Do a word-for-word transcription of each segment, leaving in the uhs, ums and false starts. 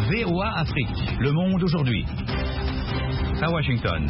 V O A Afrique, Le Monde aujourd'hui. À Washington.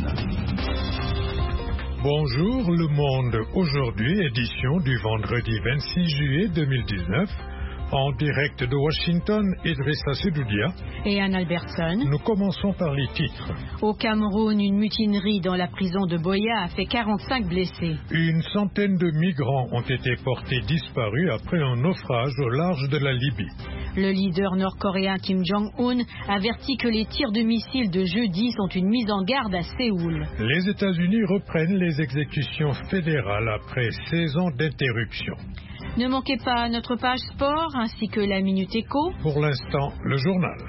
Bonjour, Le Monde aujourd'hui, édition du vendredi vingt-six juillet deux mille dix-neuf. En direct de Washington, Idrissa Sedoudia et Anne Albertson. Nous commençons par les titres. Au Cameroun, une mutinerie dans la prison de Boya a fait quarante-cinq blessés. Une centaine de migrants ont été portés disparus après un naufrage au large de la Libye. Le leader nord-coréen Kim Jong-un avertit que les tirs de missiles de jeudi sont une mise en garde à Séoul. Les États-Unis reprennent les exécutions fédérales après seize ans d'interruption. Ne manquez pas notre page sport ainsi que la Minute Éco. Pour l'instant, le journal.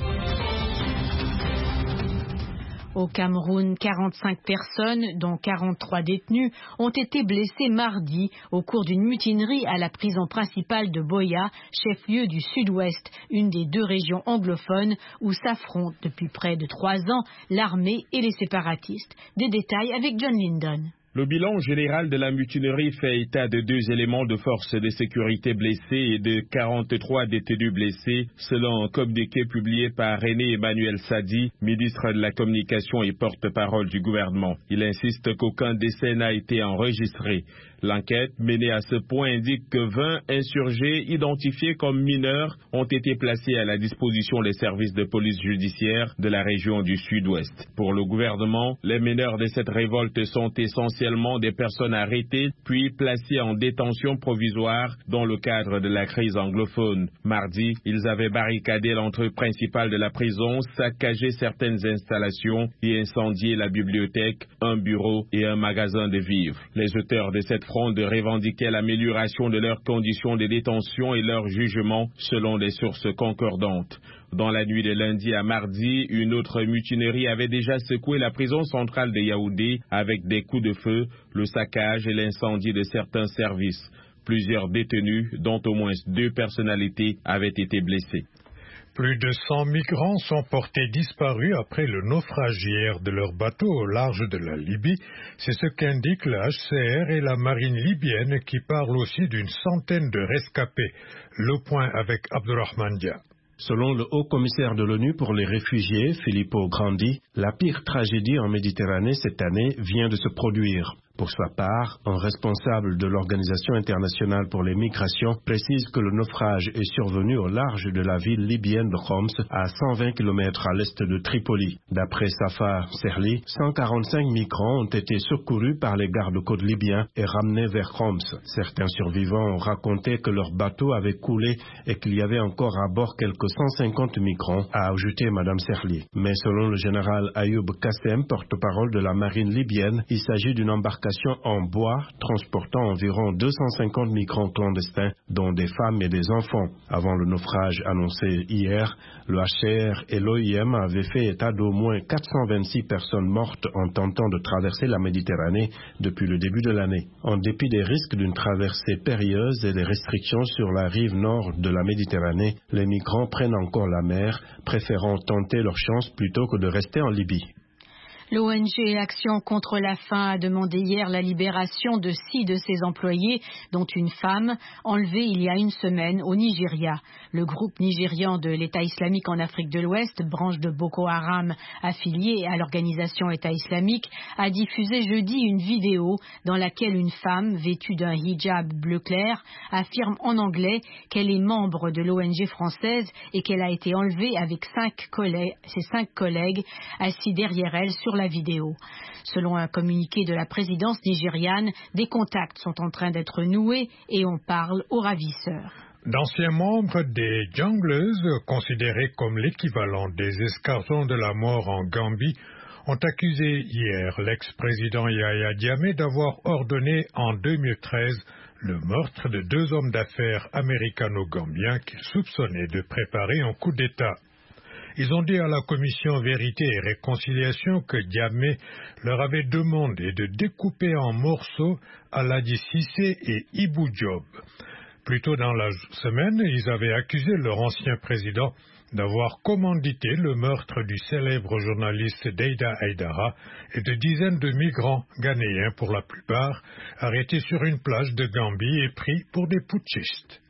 Au Cameroun, quarante-cinq personnes, dont quarante-trois détenus, ont été blessées mardi au cours d'une mutinerie à la prison principale de Boya, chef-lieu du Sud-Ouest, une des deux régions anglophones où s'affrontent depuis près de trois ans l'armée et les séparatistes. Des détails avec John Lyndon. Le bilan général de la mutinerie fait état de deux éléments de force de sécurité blessés et de quarante-trois détenus blessés, selon un communiqué publié par René Emmanuel Sadi, ministre de la Communication et porte-parole du gouvernement. Il insiste qu'aucun décès n'a été enregistré. L'enquête menée à ce point indique que vingt insurgés identifiés comme mineurs ont été placés à la disposition des services de police judiciaire de la région du Sud-Ouest. Pour le gouvernement, les meneurs de cette révolte sont essentiellement des personnes arrêtées puis placées en détention provisoire dans le cadre de la crise anglophone. Mardi, ils avaient barricadé l'entrée principale de la prison, saccagé certaines installations et incendié la bibliothèque, un bureau et un magasin de vivres. Les auteurs de cette fronde revendiquaient l'amélioration de leurs conditions de détention et leur jugement selon des sources concordantes. Dans la nuit de lundi à mardi, une autre mutinerie avait déjà secoué la prison centrale de Yaoundé avec des coups de feu, le saccage et l'incendie de certains services. Plusieurs détenus, dont au moins deux personnalités, avaient été blessés. Plus de cent migrants sont portés disparus après le naufrage hier de leur bateau au large de la Libye. C'est ce qu'indiquent le H C R et la marine libyenne qui parlent aussi d'une centaine de rescapés. Le point avec Abdurrahman Dia. Selon le haut-commissaire de l'ONU pour les réfugiés, Filippo Grandi, la pire tragédie en Méditerranée cette année vient de se produire. Pour sa part, un responsable de l'Organisation internationale pour les migrations précise que le naufrage est survenu au large de la ville libyenne de Homs, à cent vingt kilomètres à l'est de Tripoli. D'après Safa Serli, cent quarante-cinq migrants ont été secourus par les gardes-côtes libyens et ramenés vers Homs. Certains survivants ont raconté que leur bateau avait coulé et qu'il y avait encore à bord quelques cent cinquante migrants, a ajouté Madame Serli. Mais selon le général Ayoub Kassem, porte-parole de la marine libyenne, il s'agit d'une embarcation en bois transportant environ deux cent cinquante migrants clandestins, dont des femmes et des enfants. Avant le naufrage annoncé hier, le H C R et l'O I M avaient fait état d'au moins quatre cent vingt-six personnes mortes en tentant de traverser la Méditerranée depuis le début de l'année. En dépit des risques d'une traversée périlleuse et des restrictions sur la rive nord de la Méditerranée, les migrants prennent encore la mer, préférant tenter leur chance plutôt que de rester en Libye. L'O N G Action contre la faim a demandé hier la libération de six de ses employés, dont une femme, enlevée il y a une semaine au Nigeria. Le groupe nigérian de l'État islamique en Afrique de l'Ouest, branche de Boko Haram affiliée à l'organisation État islamique, a diffusé jeudi une vidéo dans laquelle une femme, vêtue d'un hijab bleu clair, affirme en anglais qu'elle est membre de l'O N G française et qu'elle a été enlevée avec cinq collègues, ses cinq collègues assis derrière elle sur la vidéo. Selon un communiqué de la présidence nigériane, des contacts sont en train d'être noués et on parle aux ravisseurs. D'anciens membres des Junglers, considérés comme l'équivalent des escartons de la mort en Gambie, ont accusé hier l'ex-président Yahya Jammeh d'avoir ordonné en deux mille treize le meurtre de deux hommes d'affaires américano-gambiens qu'il soupçonnait de préparer un coup d'État. Ils ont dit à la commission Vérité et Réconciliation que Jammeh leur avait demandé de découper en morceaux Alhaji Cissé et Ibou Diop. Plus tôt dans la semaine, ils avaient accusé leur ancien président d'avoir commandité le meurtre du célèbre journaliste Deida Aidara et de dizaines de migrants ghanéens pour la plupart, arrêtés sur une plage de Gambie et pris pour des putschistes.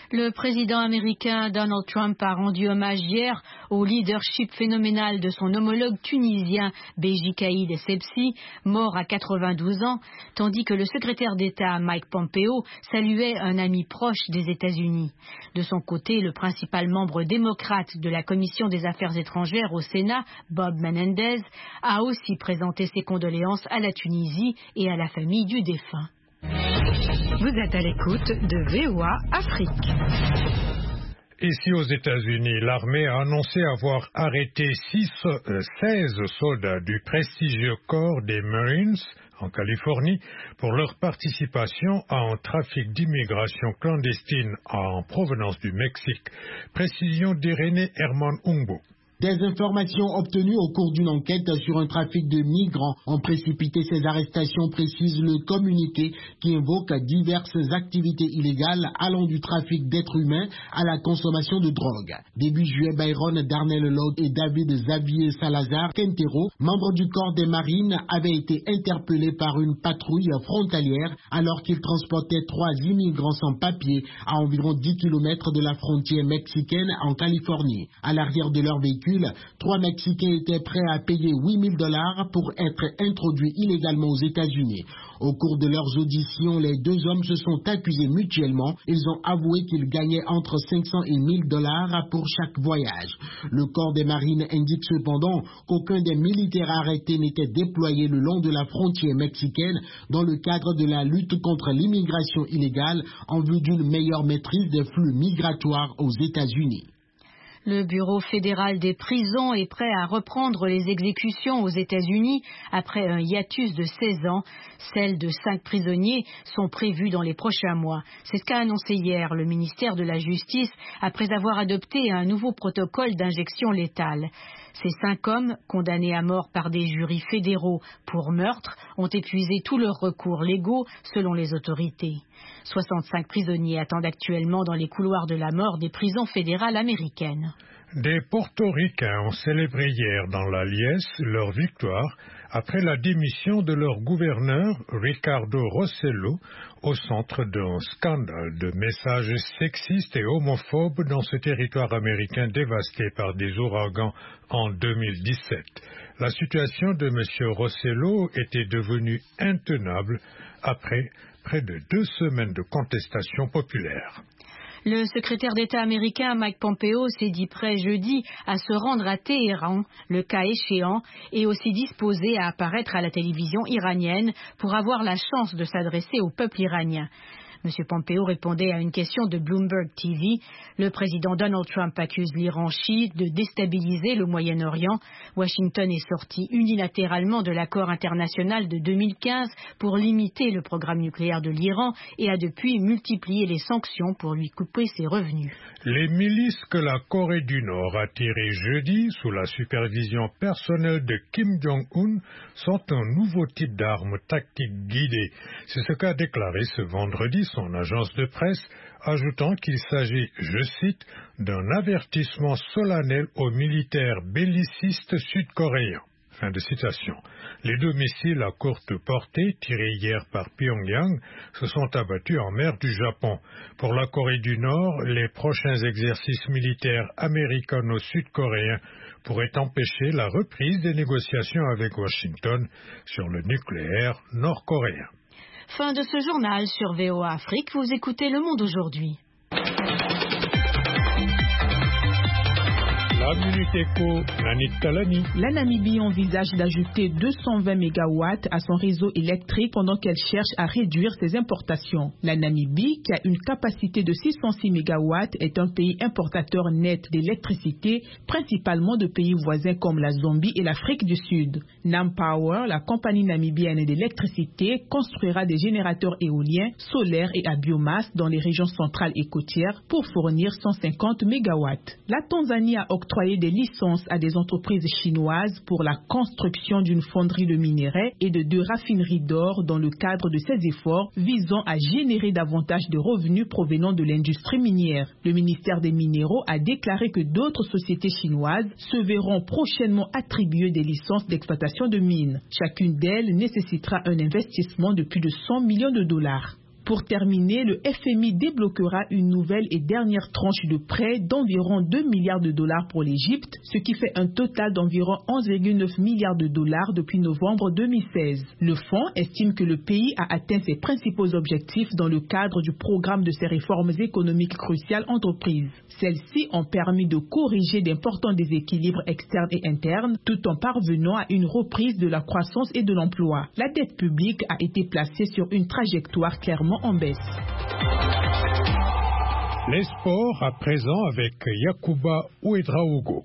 Le président américain Donald Trump a rendu hommage hier au leadership phénoménal de son homologue tunisien Béji Caïd Essebsi, mort à quatre-vingt-douze ans, tandis que le secrétaire d'État Mike Pompeo saluait un ami proche des États-Unis. De son côté, le principal membre démocrate de la Commission des Affaires étrangères au Sénat, Bob Menendez, a aussi présenté ses condoléances à la Tunisie et à la famille du défunt. Vous êtes à l'écoute de V O A Afrique. Ici aux États-Unis, l'armée a annoncé avoir arrêté six, euh, seize soldats du prestigieux corps des Marines en Californie pour leur participation à un trafic d'immigration clandestine en provenance du Mexique. Précision d'Irénée Herman Umbo. Des informations obtenues au cours d'une enquête sur un trafic de migrants ont précipité ces arrestations, précise le communiqué qui invoque diverses activités illégales allant du trafic d'êtres humains à la consommation de drogue. Début juillet, Byron Darnell Lord et David Xavier Salazar Quintero, membres du corps des marines, avaient été interpellés par une patrouille frontalière alors qu'ils transportaient trois immigrants sans papier à environ dix kilomètres de la frontière mexicaine en Californie. À l'arrière de leur véhicule, trois Mexicains étaient prêts à payer huit mille dollars pour être introduits illégalement aux États-Unis. Au cours de leurs auditions, les deux hommes se sont accusés mutuellement. Ils ont avoué qu'ils gagnaient entre cinq cents et mille dollars pour chaque voyage. Le corps des marines indique cependant qu'aucun des militaires arrêtés n'était déployé le long de la frontière mexicaine dans le cadre de la lutte contre l'immigration illégale en vue d'une meilleure maîtrise des flux migratoires aux États-Unis. Le Bureau fédéral des prisons est prêt à reprendre les exécutions aux États-Unis après un hiatus de seize ans. Celles de cinq prisonniers sont prévues dans les prochains mois. C'est ce qu'a annoncé hier le ministère de la Justice après avoir adopté un nouveau protocole d'injection létale. Ces cinq hommes, condamnés à mort par des jurys fédéraux pour meurtre, ont épuisé tous leurs recours légaux selon les autorités. soixante-cinq prisonniers attendent actuellement dans les couloirs de la mort des prisons fédérales américaines. Des Portoricains ont célébré hier dans la liesse leur victoire après la démission de leur gouverneur Ricardo Rossello au centre d'un scandale de messages sexistes et homophobes dans ce territoire américain dévasté par des ouragans en deux mille dix-sept. La situation de M. Rossello était devenue intenable après près de deux semaines de contestation populaire. Le secrétaire d'État américain Mike Pompeo s'est dit prêt jeudi à se rendre à Téhéran, le cas échéant, et aussi disposé à apparaître à la télévision iranienne pour avoir la chance de s'adresser au peuple iranien. M. Pompeo répondait à une question de Bloomberg T V. Le président Donald Trump accuse l'Iran chiite de déstabiliser le Moyen-Orient. Washington est sorti unilatéralement de l'accord international de deux mille quinze pour limiter le programme nucléaire de l'Iran et a depuis multiplié les sanctions pour lui couper ses revenus. Les milices que la Corée du Nord a tirées jeudi sous la supervision personnelle de Kim Jong-un sont un nouveau type d'arme tactique guidée. C'est ce qu'a déclaré ce vendredi son agence de presse, ajoutant qu'il s'agit, je cite, d'un avertissement solennel aux militaires bellicistes sud-coréens. Fin de citation. Les deux missiles à courte portée, tirés hier par Pyongyang, se sont abattus en mer du Japon. Pour la Corée du Nord, les prochains exercices militaires américano-sud-coréens pourraient empêcher la reprise des négociations avec Washington sur le nucléaire nord-coréen. Fin de ce journal sur V O A Afrique. Vous écoutez Le Monde aujourd'hui. La Minute Éco, Nanit Talani. La Namibie envisage d'ajouter deux cent vingt mégawatts à son réseau électrique pendant qu'elle cherche à réduire ses importations. La Namibie, qui a une capacité de six cent six mégawatts, est un pays importateur net d'électricité, principalement de pays voisins comme la Zambie et l'Afrique du Sud. NamPower, la compagnie namibienne d'électricité, construira des générateurs éoliens, solaires et à biomasse dans les régions centrales et côtières pour fournir cent cinquante mégawatts. La Tanzanie a octroyé des licences à des entreprises chinoises pour la construction d'une fonderie de minerais et de deux raffineries d'or dans le cadre de ses efforts visant à générer davantage de revenus provenant de l'industrie minière. Le ministère des Minéraux a déclaré que d'autres sociétés chinoises se verront prochainement attribuer des licences d'exploitation de mines. Chacune d'elles nécessitera un investissement de plus de cent millions de dollars. Pour terminer, le F M I débloquera une nouvelle et dernière tranche de prêt d'environ deux milliards de dollars pour l'Égypte, ce qui fait un total d'environ onze virgule neuf milliards de dollars depuis novembre deux mille seize. Le fonds estime que le pays a atteint ses principaux objectifs dans le cadre du programme de ses réformes économiques cruciales entreprises. Celles-ci ont permis de corriger d'importants déséquilibres externes et internes tout en parvenant à une reprise de la croissance et de l'emploi. La dette publique a été placée sur une trajectoire clairement en baisse. Les sports à présent avec Yacouba Ouedraogo.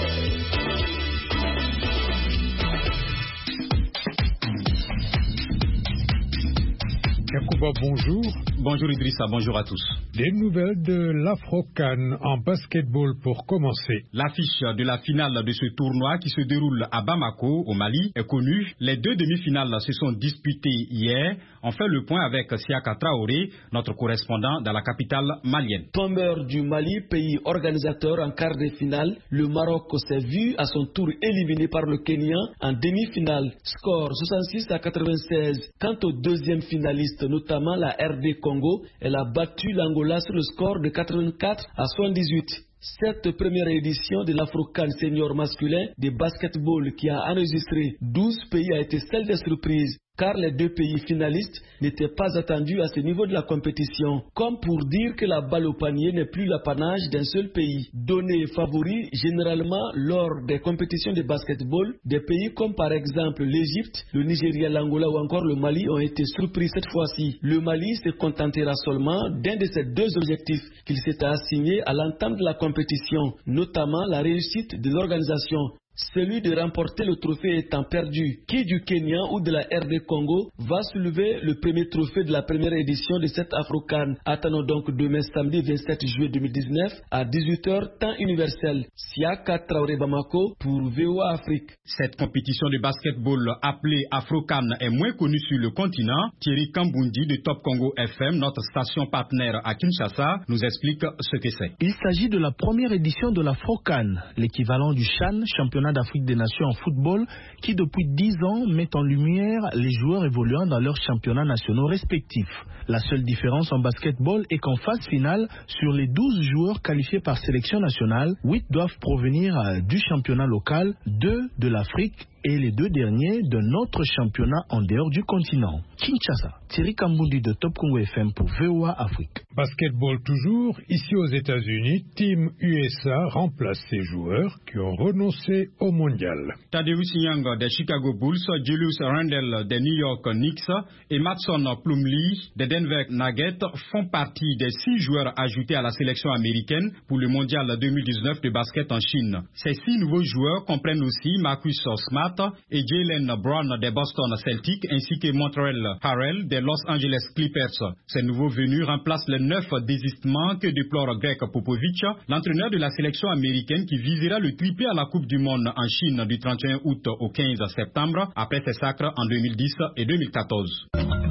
Yacouba, bonjour. Bonjour Idrissa, bonjour à tous. Des nouvelles de l'Afro-CAN en basketball pour commencer. L'affiche de la finale de ce tournoi qui se déroule à Bamako, au Mali, est connue. Les deux demi-finales se sont disputées hier. On fait le point avec Siaka Traoré, notre correspondant dans la capitale malienne. Tombeur du Mali, pays organisateur en quart de finale, le Maroc s'est vu à son tour éliminé par le Kenya en demi-finale. Score soixante-six à quatre-vingt-seize. Quant au deuxième finaliste, notamment la R D Congo, elle a battu l'Angola sur le score de quatre-vingt-quatre à soixante-dix-huit. Cette première édition de l'Afro-CAN senior masculin de basketball qui a enregistré douze pays a été celle des surprises, car les deux pays finalistes n'étaient pas attendus à ce niveau de la compétition, comme pour dire que la balle au panier n'est plus l'apanage d'un seul pays. Donné favori généralement lors des compétitions de basketball, des pays comme par exemple l'Égypte, le Nigeria, l'Angola ou encore le Mali ont été surpris cette fois-ci. Le Mali se contentera seulement d'un de ces deux objectifs qu'il s'était assigné à l'entame de la compétition, notamment la réussite de l'organisation. Celui de remporter le trophée étant perdu, qui du Kenya ou de la R D Congo va soulever le premier trophée de la première édition de cette Afro-CAN. Attendons donc demain samedi vingt-sept juillet deux mille dix-neuf à dix-huit heures temps universel. Siaka Traoré Bamako pour V O A Afrique. Cette compétition de basketball appelée Afro-CAN est moins connue sur le continent. Thierry Kambundi de Top Congo F M, notre station partenaire à Kinshasa, nous explique ce que c'est. Il s'agit de la première édition de l'Afro-CAN, l'équivalent du CHAN, championnat d'Afrique des Nations en football, qui depuis dix ans met en lumière les joueurs évoluant dans leurs championnats nationaux respectifs. La seule différence en basketball est qu'en phase finale, sur les douze joueurs qualifiés par sélection nationale, huit doivent provenir du championnat local, deux de l'Afrique et les deux derniers de notre championnat en dehors du continent. Kinshasa, Thierry Kambundi de Top Congo F M pour V O A Afrique. Basketball toujours, ici aux États-Unis, Team U S A remplace ses joueurs qui ont renoncé au mondial. Tadeusz Young des Chicago Bulls, Julius Randle des New York Knicks et Mason Plumlee des Denver Nuggets font partie des six joueurs ajoutés à la sélection américaine pour le mondial deux mille dix-neuf de basket en Chine. Ces six nouveaux joueurs comprennent aussi Marcus Smart et Jaylen Brown des Boston Celtics ainsi que Montrezl Harrell des Los Angeles Clippers. Ces nouveaux venus remplacent les neuf désistements que déplore Greg Popovich, l'entraîneur de la sélection américaine qui visera le triplé à la Coupe du Monde en Chine du trente et un août au quinze septembre après ses sacres en deux mille dix et deux mille quatorze.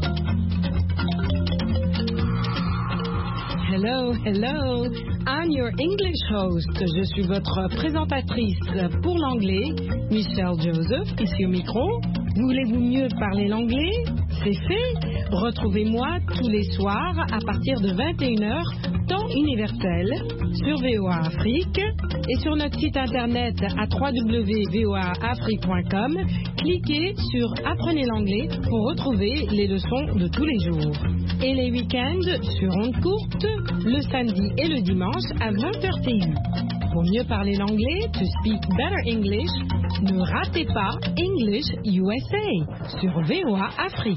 Hello, hello. I'm your English host. Je suis votre présentatrice pour l'anglais, Michelle Joseph, ici au micro. Voulez-vous mieux parler l'anglais? C'est fait. Retrouvez-moi tous les soirs à partir de vingt et une heures, temps universel, sur V O A Afrique et sur notre site internet à w w w point v o a afrique point com. Cliquez sur Apprenez l'anglais pour retrouver les leçons de tous les jours. Et les week-ends sur ondes courtes, le samedi et le dimanche à vingt heures T U. Pour mieux parler l'anglais, to speak better English, ne ratez pas English U S A sur V O A Afrique.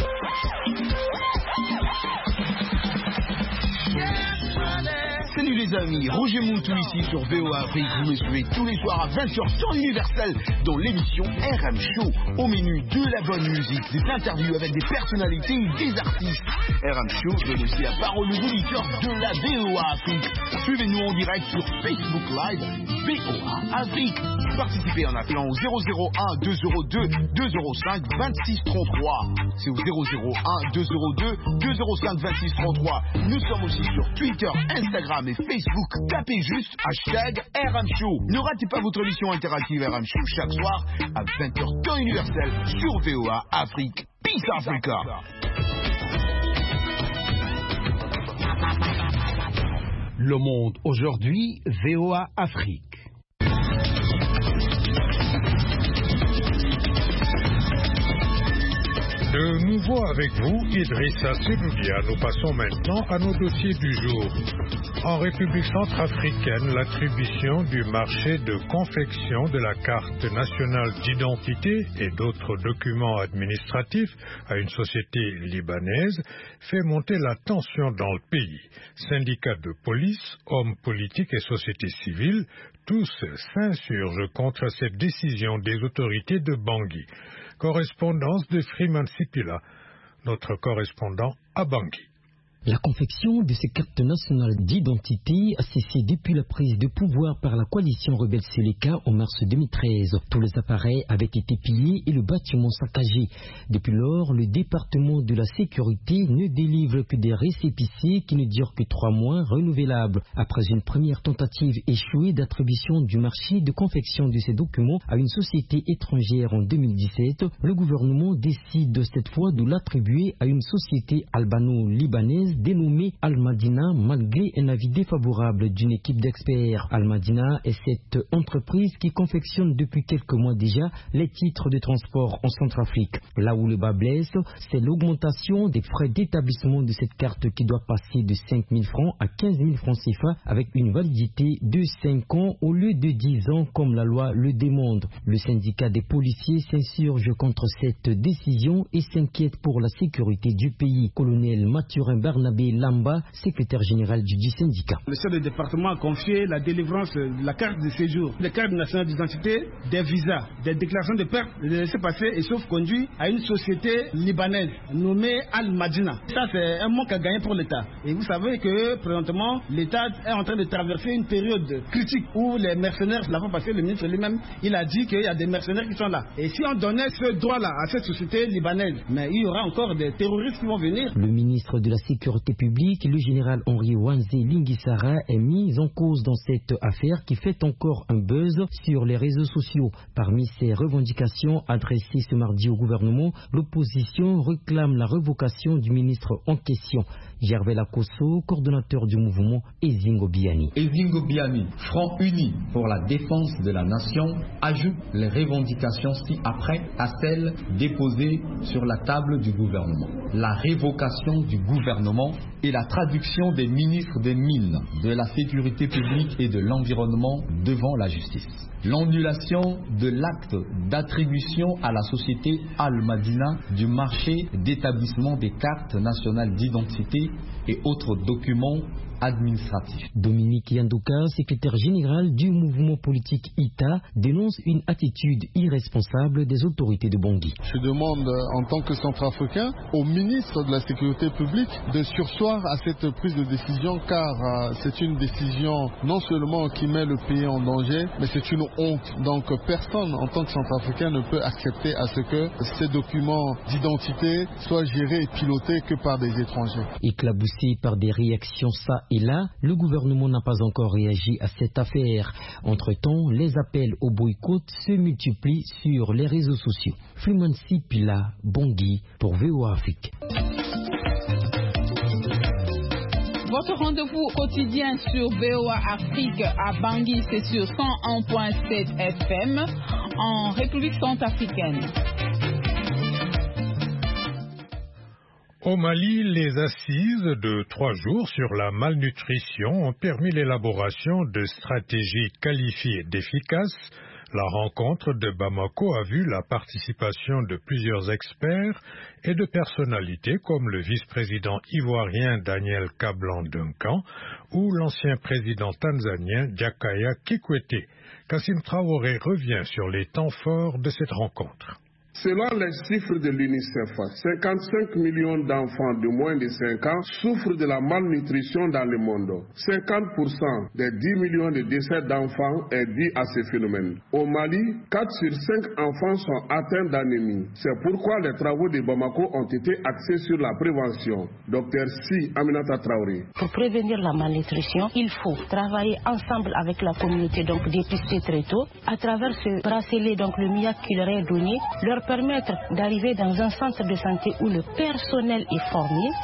Salut les amis, Roger Moutou ici sur V O A Afrique. Vous me suivez tous les soirs à vingt heures temps universel dans l'émission R M Show. Au menu de la bonne musique, des interviews avec des personnalités et des artistes. R M Show donne aussi la parole aux auditeurs de la V O A Afrique. Suivez-nous en direct sur Facebook Live V O A Afrique. Participez en appelant au zéro zéro un deux zéro deux deux zéro cinq vingt-six trente-trois. C'est au zéro zéro un deux zéro deux deux zéro cinq vingt-six trente-trois. Nous sommes aussi sur Twitter, Instagram et Facebook. Tapez juste hashtag R M Show. Ne ratez pas votre émission interactive R M Show chaque soir à vingt heures temps universel sur V O A Afrique. Peace Africa. Le Monde aujourd'hui, V O A Afrique. De nouveau avec vous, Idrissa Seloudia. Nous passons maintenant à nos dossiers du jour. En République centrafricaine, l'attribution du marché de confection de la carte nationale d'identité et d'autres documents administratifs à une société libanaise fait monter la tension dans le pays. Syndicats de police, hommes politiques et sociétés civiles, tous s'insurgent contre cette décision des autorités de Bangui. Correspondance de Freeman Sipila, notre correspondant à Bangui. La confection de ces cartes nationales d'identité a cessé depuis la prise de pouvoir par la coalition rebelle Seleka en mars deux mille treize. Tous les appareils avaient été pillés et le bâtiment saccagé. Depuis lors, le département de la sécurité ne délivre que des récépissés qui ne durent que trois mois renouvelables. Après une première tentative échouée d'attribution du marché de confection de ces documents à une société étrangère en deux mille dix-sept, le gouvernement décide cette fois de l'attribuer à une société albano-libanaise dénommée Al-Madina malgré un avis défavorable d'une équipe d'experts. Al-Madina est cette entreprise qui confectionne depuis quelques mois déjà les titres de transport en Centrafrique. Là où le bas blesse, c'est l'augmentation des frais d'établissement de cette carte qui doit passer de cinq mille francs à quinze mille francs C F A avec une validité de cinq ans au lieu de dix ans comme la loi le demande. Le syndicat des policiers s'insurge contre cette décision et s'inquiète pour la sécurité du pays. Colonel Mathurin Barnabé Lamba, secrétaire général du dit syndicat. Le chef du département a confié la délivrance de la carte de séjour, des cartes nationales d'identité, des visas, des déclarations de perte, des laissez-passer et sauf-conduit à une société libanaise nommée Al-Madina. Ça, c'est un manque à gagner pour l'État. Et vous savez que, présentement, l'État est en train de traverser une période critique où les mercenaires, la fois passée, le ministre lui-même, il a dit qu'il y a des mercenaires qui sont là. Et si on donnait ce droit-là à cette société libanaise, mais il y aura encore des terroristes qui vont venir. Le ministre de la Sécurité publique, le général Henri Wanze Lingisara, est mis en cause dans cette affaire qui fait encore un buzz sur les réseaux sociaux. Parmi ces revendications adressées ce mardi au gouvernement, l'opposition réclame la révocation du ministre en question. Gervais Lakosso, coordonnateur du mouvement Ezingo Biani. Ezingo Biani, Front Uni pour la défense de la nation, ajoute les revendications ci-après à celles déposées sur la table du gouvernement. La révocation du gouvernement et la traduction des ministres des Mines, de la Sécurité publique et de l'Environnement devant la justice. L'annulation de l'acte d'attribution à la société Al-Madina du marché d'établissement des cartes nationales d'identité et autres documents administratifs. Dominique Yandoka, secrétaire général du mouvement politique I T A, dénonce une attitude irresponsable des autorités de Bangui. Je demande en tant que centrafricain au ministre de la Sécurité publique de surseoir à cette prise de décision car euh, c'est une décision non seulement qui met le pays en danger, mais c'est une honte. Donc personne en tant que centrafricain ne peut accepter à ce que ces documents d'identité soient gérés et pilotés que par des étrangers. Éclaboussé par des réactions ça et là, le gouvernement n'a pas encore réagi à cette affaire. Entre-temps, les appels au boycott se multiplient sur les réseaux sociaux. Freeman Sipila, Bangui, pour V O A Afrique. Votre rendez-vous quotidien sur V O A Afrique à Bangui, c'est sur cent un point sept F M en République centrafricaine. Au Mali, les assises de trois jours sur la malnutrition ont permis l'élaboration de stratégies qualifiées d'efficaces. La rencontre de Bamako a vu la participation de plusieurs experts et de personnalités comme le vice-président ivoirien Daniel Kablan-Duncan ou l'ancien président tanzanien Jakaya Kikwete. Kassim Traoré revient sur les temps forts de cette rencontre. Selon les chiffres de l'UNICEF, cinquante-cinq millions d'enfants de moins de cinq ans souffrent de la malnutrition dans le monde. cinquante pour cent des dix millions de décès d'enfants est dû à ce phénomène. Au Mali, quatre sur cinq enfants sont atteints d'anémie. C'est pourquoi les travaux de Bamako ont été axés sur la prévention. Docteur Si Aminata Traoré. Pour prévenir la malnutrition, il faut travailler ensemble avec la communauté, donc dépister très tôt. À travers ce bracelet, donc le M I A C qui leur est donné, leur permettre d'arriver dans un centre de santé où le personnel est formé,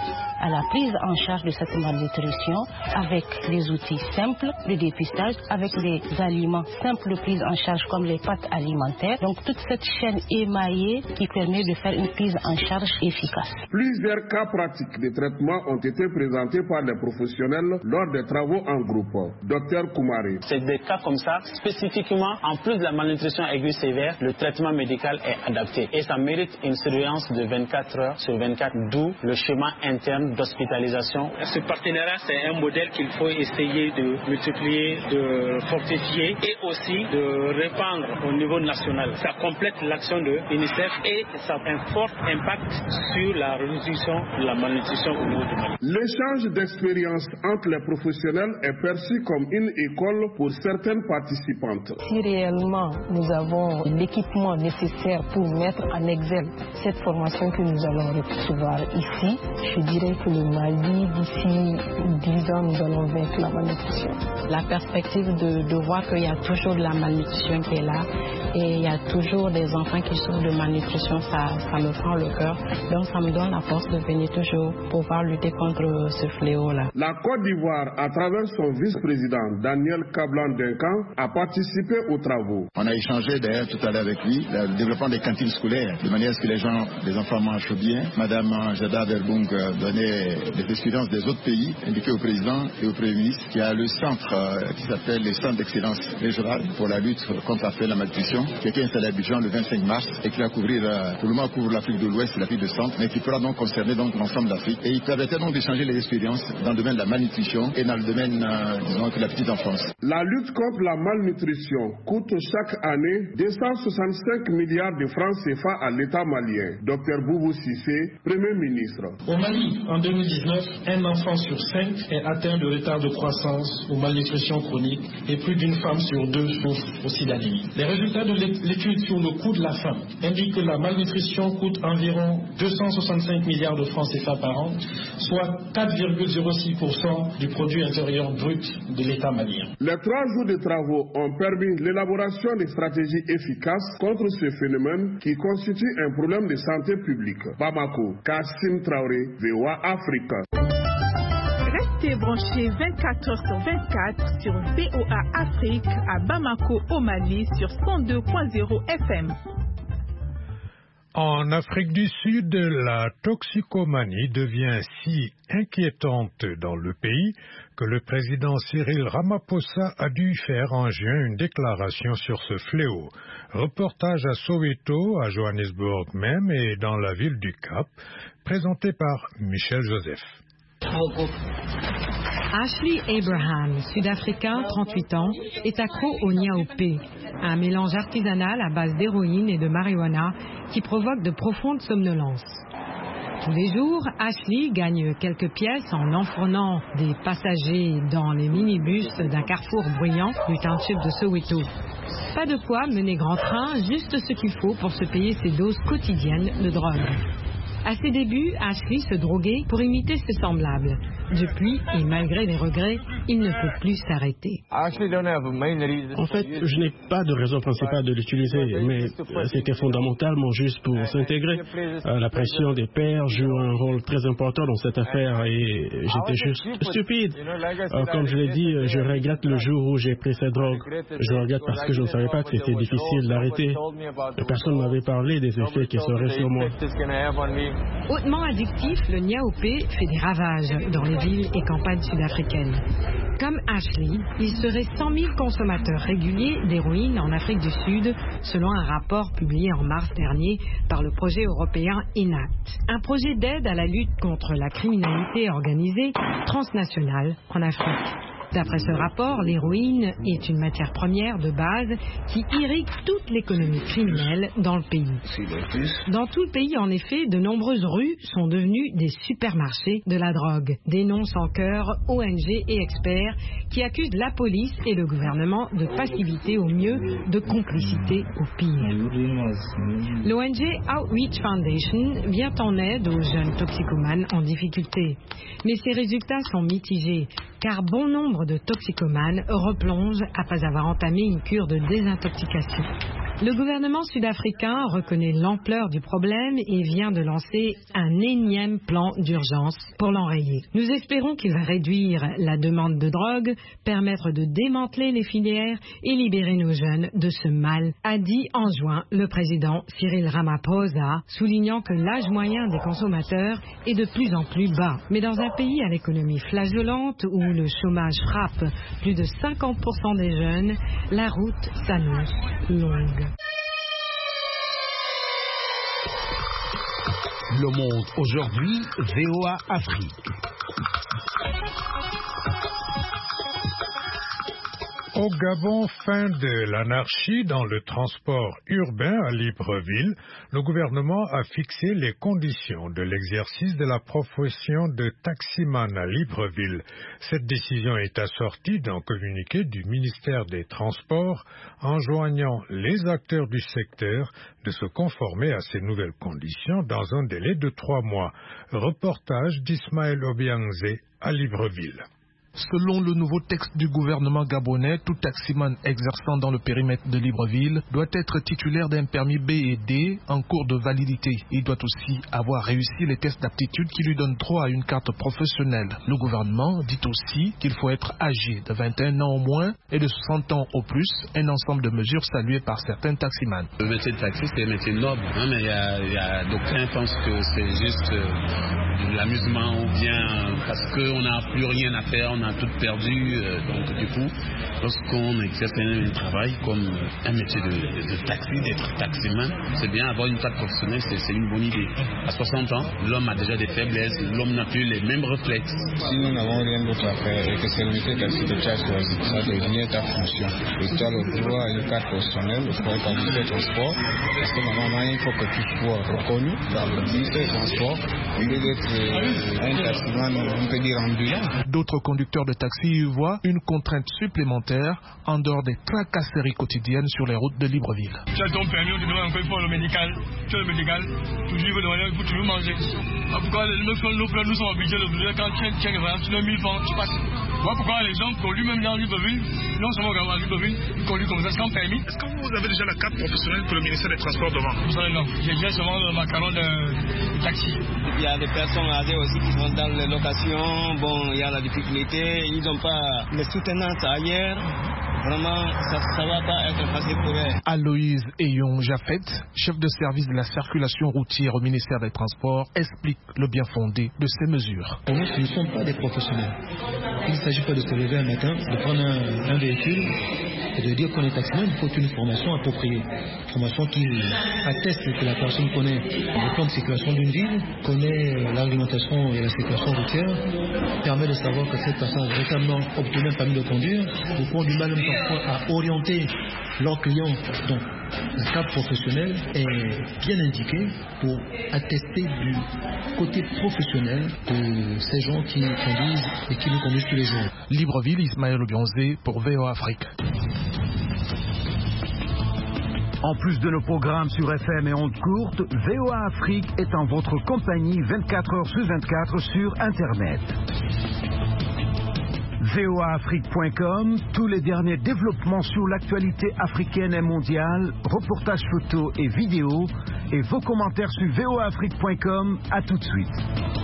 à la prise en charge de cette malnutrition avec des outils simples de dépistage, avec des aliments simples de prise en charge comme les pâtes alimentaires. Donc toute cette chaîne émaillée qui permet de faire une prise en charge efficace. Plusieurs cas pratiques de traitement ont été présentés par les professionnels lors des travaux en groupe. Docteur Koumari. C'est des cas comme ça, spécifiquement, en plus de la malnutrition aiguë sévère, le traitement médical est adapté et ça mérite une surveillance de vingt-quatre heures sur vingt-quatre, d'où le schéma interne d'hospitalisation. Ce partenariat, c'est un modèle qu'il faut essayer de multiplier, de fortifier et aussi de répandre au niveau national. Ça complète l'action de l'UNICEF et ça a un fort impact sur la réduction de la malnutrition au niveau du Mali. L'échange d'expériences entre les professionnels est perçu comme une école pour certaines participantes. Si réellement nous avons l'équipement nécessaire pour mettre en exergue cette formation que nous allons recevoir ici, je dirais que le Mali, d'ici dix ans, nous allons vaincre la malnutrition. La perspective de, de voir qu'il y a toujours de la malnutrition qui est là et il y a toujours des enfants qui souffrent de malnutrition, ça, ça me prend le cœur. Donc ça me donne la force de venir toujours pouvoir lutter contre ce fléau-là. La Côte d'Ivoire, à travers son vice-président Daniel Kablan-Duncan, a participé aux travaux. On a échangé d'ailleurs tout à l'heure avec lui le développement des cantines scolaires, de manière à ce que les gens, les enfants mangent bien. Madame Jada Verbung donnait des expériences des autres pays, indiquées au président et au Premier ministre. Il y a le centre euh, qui s'appelle le centre d'excellence régional pour la lutte contre la malnutrition, qui a été installé à Abidjan le vingt-cinq mars et qui va couvrir, euh, pour le moment, couvre l'Afrique de l'Ouest et l'Afrique du Centre, mais qui pourra donc concerner donc l'ensemble d'Afrique. Et il permettait donc d'échanger les expériences dans le domaine de la malnutrition et dans le domaine, euh, disons, de la petite enfance. La lutte contre la malnutrition coûte chaque année deux cent soixante-cinq milliards de francs C F A à l'État malien. Docteur Boubou Cissé, Premier ministre. Au Mali, en deux mille dix-neuf, un enfant sur cinq est atteint de retard de croissance ou malnutrition chronique et plus d'une femme sur deux souffre aussi d'anémie. Les résultats de l'étude sur le coût de la faim indiquent que la malnutrition coûte environ deux cent soixante-cinq milliards de francs C F A par an, soit quatre virgule zéro six pour cent du produit intérieur brut de l'État malien. Les trois jours de travaux ont permis l'élaboration de stratégies efficaces contre ce phénomène qui constitue un problème de santé publique. Bamako, Kassim Traoré, V O A Afrique. Restez branchés vingt-quatre heures sur vingt-quatre sur V O A Afrique à Bamako au Mali sur cent deux point zéro F M. En Afrique du Sud, la toxicomanie devient si inquiétante dans le pays que le président Cyril Ramaphosa a dû faire en juin une déclaration sur ce fléau. Reportage à Soweto, à Johannesburg même et dans la ville du Cap, présenté par Michel Joseph. Ashley Abraham, sud-africain, trente-huit ans, est accro au niaoupé, un mélange artisanal à base d'héroïne et de marijuana qui provoque de profondes somnolences. Tous les jours, Ashley gagne quelques pièces en enfournant des passagers dans les minibus d'un carrefour bruyant du township de Soweto. Pas de quoi mener grand train, juste ce qu'il faut pour se payer ses doses quotidiennes de drogue. À ses débuts, Ashley se droguait pour imiter ses semblables. Depuis, et malgré les regrets, il ne peut plus s'arrêter. En fait, je n'ai pas de raison principale de l'utiliser, mais c'était fondamentalement juste pour s'intégrer. La pression des pairs joue un rôle très important dans cette affaire et j'étais juste stupide. Comme je l'ai dit, je regrette le jour où j'ai pris cette drogue. Je regrette parce que je ne savais pas que c'était difficile d'arrêter. Personne ne m'avait parlé des effets qui seraient sur moi. Hautement addictif, le niaoupé fait des ravages dans les villes et campagnes sud-africaines. Comme Ashley, il serait cent mille consommateurs réguliers d'héroïne en Afrique du Sud, selon un rapport publié en mars dernier par le projet européen ENACT, un projet d'aide à la lutte contre la criminalité organisée transnationale en Afrique. D'après ce rapport, l'héroïne est une matière première de base qui irrigue toute l'économie criminelle dans le pays. Dans tout le pays, en effet, de nombreuses rues sont devenues des supermarchés de la drogue. Dénoncent en chœur O N G et experts qui accusent la police et le gouvernement de passivité au mieux, de complicité au pire. L'O N G Outreach Foundation vient en aide aux jeunes toxicomanes en difficulté. Mais ses résultats sont mitigés, car bon nombre de toxicomanes replongent après avoir entamé une cure de désintoxication. Le gouvernement sud-africain reconnaît l'ampleur du problème et vient de lancer un énième plan d'urgence pour l'enrayer. Nous espérons qu'il va réduire la demande de drogue, permettre de démanteler les filières et libérer nos jeunes de ce mal, a dit en juin le président Cyril Ramaphosa, soulignant que l'âge moyen des consommateurs est de plus en plus bas. Mais dans un pays à l'économie flageolante où le chômage frappe plus de cinquante pour cent des jeunes, la route s'annonce longue. Le Monde aujourd'hui, V O A Afrique. Au Gabon, fin de l'anarchie dans le transport urbain à Libreville, le gouvernement a fixé les conditions de l'exercice de la profession de taximan à Libreville. Cette décision est assortie d'un communiqué du ministère des Transports enjoignant les acteurs du secteur de se conformer à ces nouvelles conditions dans un délai de trois mois. Reportage d'Ismaël Obiangze à Libreville. Selon le nouveau texte du gouvernement gabonais, tout taximan exerçant dans le périmètre de Libreville doit être titulaire d'un permis B et D en cours de validité. Il doit aussi avoir réussi les tests d'aptitude qui lui donnent droit à une carte professionnelle. Le gouvernement dit aussi qu'il faut être âgé de vingt et un ans au moins et de soixante ans au plus, un ensemble de mesures saluées par certains taximans. Le métier de taxi, c'est un métier noble, hein, mais il y a, y a d'aucuns pensent que c'est juste euh, de l'amusement ou bien parce qu'on n'a plus rien à faire, on a tout perdu, euh, donc du coup, lorsqu'on exerce un, un travail comme un métier de, de, de taxi, d'être taximan, c'est bien avoir une carte professionnelle, c'est, c'est une bonne idée. À soixante ans, l'homme a déjà des faiblesses, l'homme n'a plus les mêmes réflexes. Si nous n'avons rien d'autre à faire et que c'est le métier de taxi que tu as choisi, ça devient ta fonction. Et tu as le droit à une carte professionnelle pour être ministre des Transports, parce que normalement, il faut que tu sois reconnu par le ministère des Transports, au lieu d'être euh, un taximan, on peut dire ambulant. D'autres conducteurs de taxi y voient une contrainte supplémentaire en dehors des tracasseries quotidiennes sur les routes de Libreville. Tu as ton permis, on te demande encore une fois le médical. Tu as le médical, toujours il faut demander, il faut toujours manger. Pourquoi nos frères nous sont obligés de quand tu as tu as mille francs, tu passes. Voilà pourquoi les gens conduisent même dans Libreville, non seulement à Libreville, ils conduisent comme ça sans permis. Est-ce que vous avez déjà la carte professionnelle que le ministère des Transports demande? Non, j'ai déjà seulement le macaron de, de taxi. Il y a des personnes âgées aussi qui sont dans les locations, bon, il y a la difficulté, ils n'ont pas les soutenances ailleurs. Vraiment, ça ne va pas être facile pour eux. Aloïse Eyon Jaffet, chef de service de la circulation routière au ministère des Transports, explique le bien fondé de ces mesures. Pour nous, ce ne sont pas des professionnels. Il ne s'agit pas de se lever un matin, de prendre un, un véhicule et de dire qu'on est taximan. Il faut une formation appropriée. Une formation qui atteste que la personne connaît le plan de circulation d'une ville, connaît l'argumentation et la circulation routière, permet de savoir que cette personne a véritablement obtenu un permis de conduire, ou qu'on a du mal même parfois à orienter leurs clients. Donc, la carte professionnelle est bien indiquée pour attester du côté professionnel de ces gens qui conduisent et qui nous conduisent tous les jours. Libreville, Ismaël Obiangze pour V O A Afrique. En plus de nos programmes sur F M et ondes courtes, V O A Afrique est en votre compagnie vingt-quatre heures sur vingt-quatre sur Internet. V O A Afrique point com, tous les derniers développements sur l'actualité africaine et mondiale, reportages photos et vidéos, et vos commentaires sur V O A Afrique point com. À tout de suite.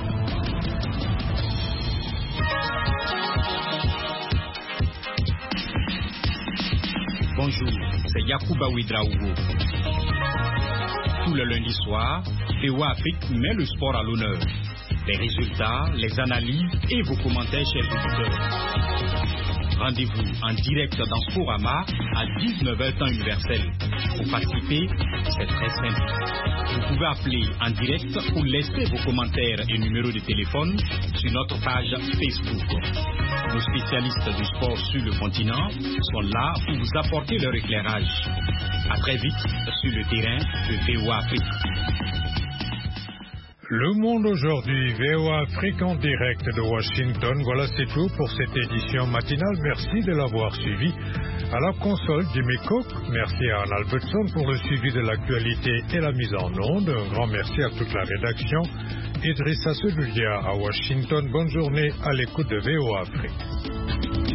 Bonjour, c'est Yacouba Ouidraogo. Tout le lundi soir, V O A Afrique met le sport à l'honneur. Les résultats, les analyses et vos commentaires, chers auditeurs. Rendez-vous en direct dans Sporama à dix-neuf heures temps universel. Pour participer, c'est très simple. Vous pouvez appeler en direct ou laisser vos commentaires et numéros de téléphone sur notre page Facebook. Nos spécialistes du sport sur le continent sont là pour vous apporter leur éclairage. À très vite sur le terrain de V O A Afrique. Le Monde aujourd'hui, V O A Afrique en direct de Washington. Voilà, c'est tout pour cette édition matinale. Merci de l'avoir suivi. À la console, Jimmy Cook. Merci à Anne Albertson pour le suivi de l'actualité et la mise en onde. Un grand merci à toute la rédaction. Idrissa Seloudia à Washington. Bonne journée à l'écoute de V O A Afrique.